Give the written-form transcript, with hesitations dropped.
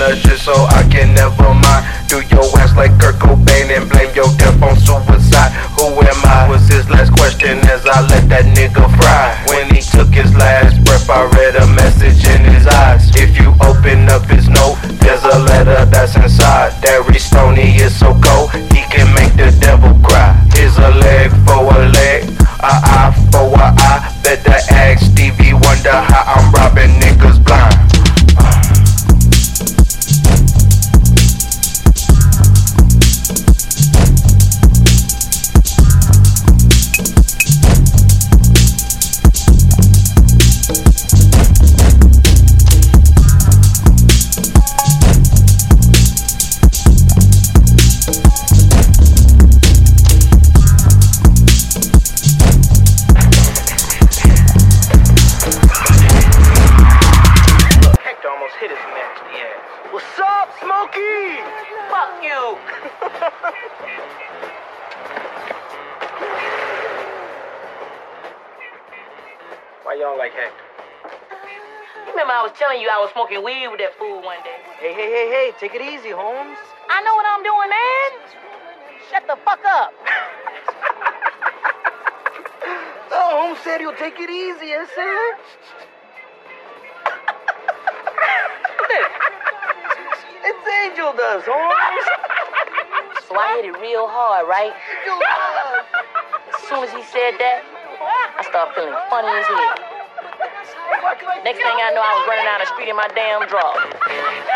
the shit so I can never mind. Do your ass like Kurt Cobain and blame your death on suicide. Who am I? Was his last question as I let that nigga fry. When he took his last breath, I read a message in his eyes. If you open up his note, there's a letter that's inside. Derry Stoney is so cold, he can make the devil cry. Here's a leg for a leg, a eye for a eye. Better ask Stevie Wonder how I'm robbing niggas blind. What's up, Smokey? Fuck you! Why y'all like Hector? You remember I was telling you I was smoking weed with that fool one day? Hey, take it easy, Holmes. I know what I'm doing, man. Shut the fuck up. No, Holmes said he'll take it easy, I said. It's Angel does, Holmes. So I hit it real hard, right? Angel does. As soon as he said that, I started feeling funny as hell. Next thing I know, I was running down the street in my damn drawers.